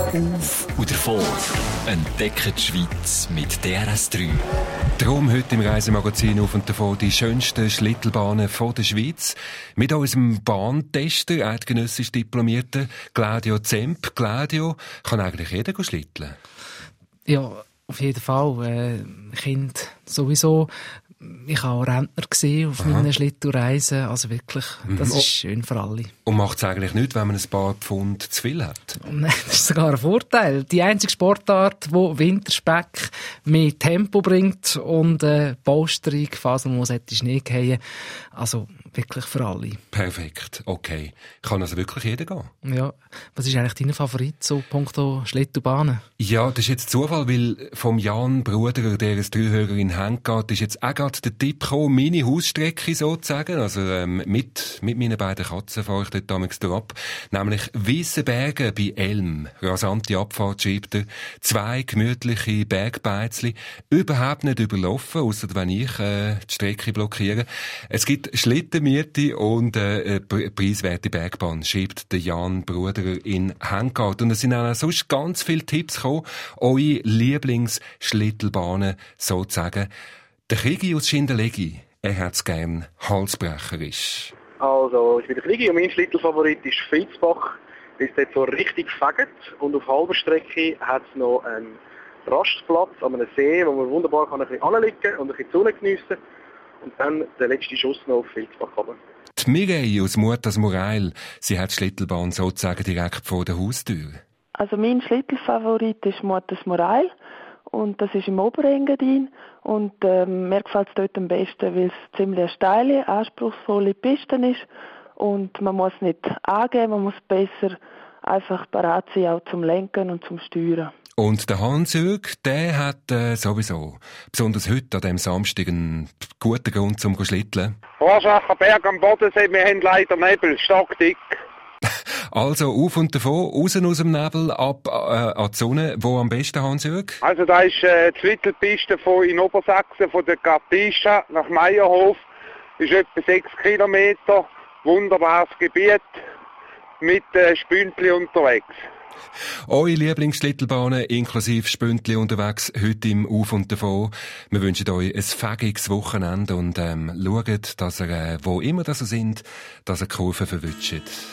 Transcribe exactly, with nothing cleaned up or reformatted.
Auf und davon. Entdecken die Schweiz mit D R S drei. Darum heute im Reisemagazin «Auf und davon» die schönsten Schlittelbahnen von der Schweiz. Mit unserem Bahntester, eidgenössisch Diplomierten Claudio Zemp. Claudio, kann eigentlich jeder schlitteln? Ja, auf jeden Fall. Äh, Kind sowieso. Ich habe auch Rentner gesehen auf Aha. meinen Schlittelreisen. Also wirklich, das mhm. ist schön für alle. Und macht es eigentlich nicht, wenn man ein paar Pfund zu viel hat? Nein, das ist sogar ein Vorteil. Die einzige Sportart, die Winterspeck mehr Tempo bringt und äh, Polsterung, falls man muss, hätte Schnee fallen. Also wirklich für alle. Perfekt, okay. Kann also wirklich jeder gehen? Ja. Was ist eigentlich dein Favorit so punkto Schlittelbahnen? Ja, das ist jetzt Zufall, weil vom Jan Bruder, der als Dreihörer in Henk geht, ist jetzt auch gerade der Tipp gekommen, meine Hausstrecke sozusagen. Also ähm, mit, mit meinen beiden Katzen fahre ich dort damals ab. Nämlich Weissenbergen bei Elm. Rasante Abfahrt, schreibt er. Zwei gemütliche Bergbeizli. Überhaupt nicht überlaufen, ausser wenn ich äh, die Strecke blockiere. Es gibt Schlittenmiete und äh, preiswerte Bergbahn, schreibt der Jan Bruder in Hengart. Und es sind auch sonst ganz viele Tipps gekommen, eure Lieblingsschlittelbahnen sozusagen. Der Krigi aus Schindelegi, er hat's gern halsbrecherisch. Also, ich bin der Krigi und mein Schlittelfavorit ist Fritzbach. Das ist dort so richtig fegend und auf halber Strecke hat es noch einen Rastplatz an einem See, wo man wunderbar kann ein bisschen anliegen und ein bisschen die Sonne geniessen. Und dann der letzte Schuss noch auf Fritzbach runter. Die Mireille aus Mutas Morail, sie hat die Schlittelbahn sozusagen direkt vor der Haustür. Also mein Schlittelfavorit ist Mutas Morail und das ist im Oberengadin und ähm, mir gefällt es dort am besten, weil es ziemlich eine steile, anspruchsvolle Piste ist und man muss nicht angeben, man muss besser einfach parat sein, auch zum Lenken und zum Steuern. Und der Hans-Jürg, der hat äh, sowieso, besonders heute an diesem Samstag, einen guten Grund zum Schlitteln. Horschacher Berg am Bodensee, wir haben leider Nebel, stockdick. Also auf und davon, raus aus dem Nebel, ab äh, an die Sonne. Wo am besten, Hans-Jürg? Also da ist äh, die Schlittelpiste von in Obersachsen, von der Gartischa nach Meierhof. Ist etwa sechs Kilometer, wunderbares Gebiet, mit äh, Spüntli unterwegs. Eure Lieblingsschlittelbahnen inklusive Spüntli unterwegs, heute im Auf und davon. Wir wünschen euch ein fägiges Wochenende und ähm, schaut, dass ihr, äh, wo immer das ihr sind, dass ihr die Kurve verwünscht.